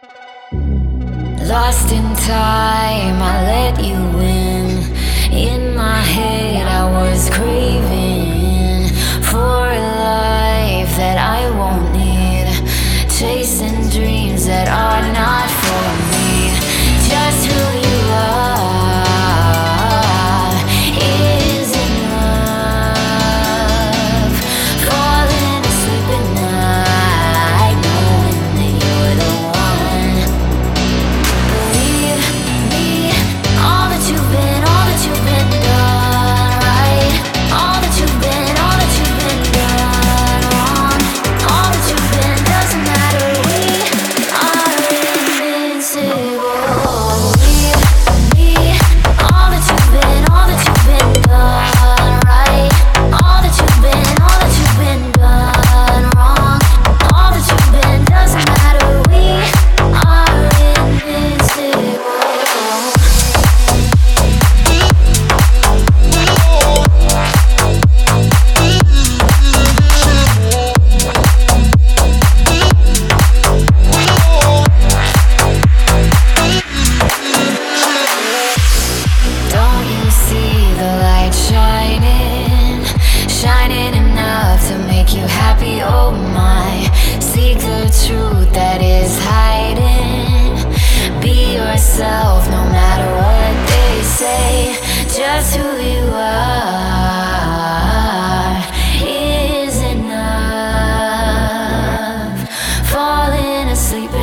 Lost in time, I let you in. In my head, I was craving for a life that I won't need. Chasing dreams that are not for me. Just who you are is enough. Falling asleep at night, knowing that you're the one. Believe me, all that you've been done right. All that you've been done wrong. All that you've been doesn't matter. We are invincible. Believe me, all that you've been done right. All that you've been done wrong. All that you've been doesn't matter. We are invincible. Don't you see the light shining? Shining enough to make you happy, oh my. Seek the truth that is hiding. Be yourself no matter what they say. Just who you are is enough. Falling asleep